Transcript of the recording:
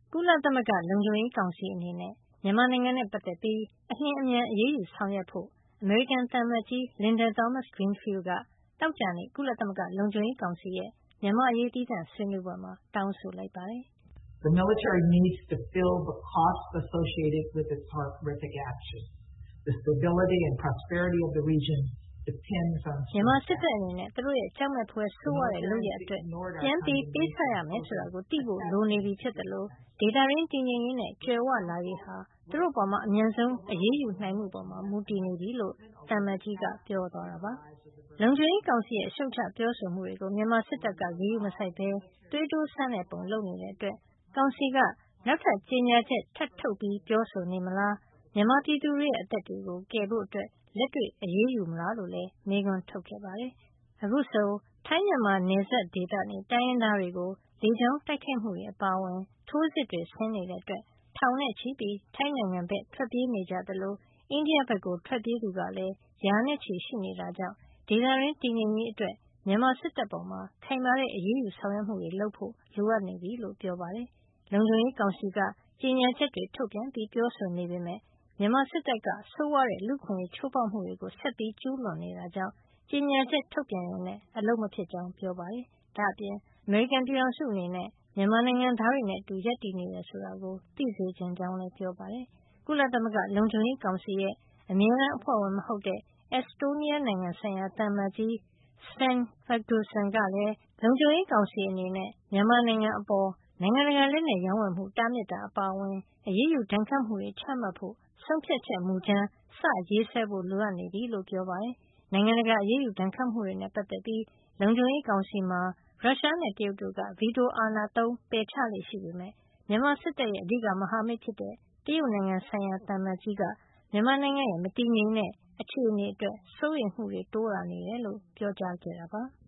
ကုလသမဂ္ဂလုံခြုံရေးကောင်စီအနေနဲ့မြန်မာနိုင်ငံနဲ့ပတ်သက်ပြီးအလျင်အမြန်အရေးယူဆောင်ရွက်ဖို့အမေရိကန်သံအမတ်ကြီး Linda Thomas-Greenfield ကသောကြာနေ့ကုလသမဂ္ဂလုံခြုံရေးကောင်စီရဲ့မြန်မာအရေးသီးသန့်ဆွေးနွေးပွဲမှာတောင်းဆိုလိုက်ပါတယ်။ The military needs to fill the costs associated with its horrific action. The stability and prosperity of the region depends on မြန်မာစစ်တပ်အနေနဲ့သူတို့ရဲ့ကြောက်မက်ဖွယ်ဆိုးဝါးတဲ့လုပ်ရပ်အတွက်ပြန်ပြီးပေးဆပ်ရမယ်ဆိုတာကိုသိဖို့လိုနေပြီဖြစ်တယ်လို့ဒေတာရင်းတည်ငြိမ်ရေးနဲ့ကြွယ်ဝလာရေးဟာသူတို့ပေါ်မှာအမြန်ဆုံးအရေးယူနိုင်မှုပေါ်မှာမူတည်နေပြီလို့သံအမတ်ကြီးကပြောသွားတာပါ။လုံခြုံရေးကောင်စီရဲ့အရှုတ်ချပြောဆိုမှုတွေကိုမြန်မာစစ်တပ်ကဂရုမစိုက်ဘဲသွေးတိုးဆန်းတဲ့ပုံလုပ်နေတဲ့အတွက်ကောင်စီကနောက်ထပ်ကြေညာချက်ထပ်ထုတ်ပြီးပြောဆိုနေမလားမြန်မာပြည်သူတွေရဲ့အသက်တွေကိုကယ်ဖို့အတွက်လက်တွေ့အရေးယူမလားလို့လည်းမေးခွန်းထုတ်ခဲ့ပါတယ်။အခုဆိုထိုင်းမြန်မာနယ်စပ်ဒေသနေတိုင်းရင်းသားတွေကိုလေကြောင်းတိုက်ခိုက်မှုတွေအပါအဝင်ထိုးစစ်တွေဆင်းနေတဲ့အတွက်ထောင်နဲ့ချီပြီးထိုင်းနိုင်ငံဘက်ထွက်ပြေးနေကြသလိုအိန္ဒိယဘက်ကိုထွက်ပြေးသူကလည်းရာနဲ့ချီရှိနေတာကြောင့်ဒေသရင်းတည်ငြိမ်ရေးအတွက်မြန်မာစစ်တပ်ပေါ်မှာခိုင်မာတဲ့အရေးယူဆောင်ရွက်မှုတွေလုပ်ဖို့လိုအပ်နေပြီလို့ပြောပါတယ်။လုံခြုံရေးကောင်စီကကြေညာချက်တွေထုတ်ပြန်ပြီးပြောဆိုနေပေမဲ့မြန်မာစစ်တပ်ကဆိုးဝါးတဲ့လူ့ခွင့်ရေးချိုးဖောက်မှုတွေကိုဆက်ပြီးကျူးလွန်နေတာကြောင့်ကြေညာချက်ထုတ်ပြန်ရုံနဲ့အလုပ်မဖြစ်ကြောင်းပြောပါတယ်။ဒါ့အပြင်အမေရိကန်ပြည်ထောင်စုအနေနဲ့မြန်မာနိုင်ငံသားတွေနဲ့အတူရပ်တည်နေတယ်ဆိုတာကိုသိစေချင်ကြောင်းလည်းပြောပါတယ်။ကုလသမဂ္ဂလုံခြုံရေးကောင်စီရဲ့အမြဲတမ်းအဖွဲ့ဝင်မဟုတ်တဲ့အက်စတိုးနီးယားနိုင်ငံဆိုင်ရာသံအမတ်ကြီး Sven Fagerström ကလည်းလုံခြုံရေးကောင်စီအနေနဲ့မြန်မာနိုင်ငံအပေါ်နိုင်ငံတကာလက်နက်ရောင်းဝယ်မှုတားမြစ်တာအပါအဝင်အရေးယူဒဏ်ခတ်မှုတွေချမှတ်ဖို့ဆုံးဖြတ်ချက်မူကြမ်းစရေးဆွဲဖို့လိုအပ်နေပြီလို့ပြောပါတယ်။နိုင်ငံတကာအရေးယူဒဏ်ခတ်မှုတွေနဲ့ပတ်သက်ပြီးလုံခြုံရေးကောင်စီမှာရုရှားနဲ့တရုတ်တို့ကဗီတိုအာဏာသုံးပယ်ချလေ့ရှိပေမဲ့မြန်မာစစ်တပ်ရဲ့အဓိကမဟာမိတ်ဖြစ်တဲ့တရုတ်နိုင်ငံဆိုင်ရာသံအမတ်ကြီးကမြန်မာနိုင်ငံရဲ့မတည်ငြိမ်တဲ့အခြေအနေအတွက်စိုးရိမ်မှုတွေတိုးလာနေတယ်လို့ပြောကြားခဲ့တာပါ။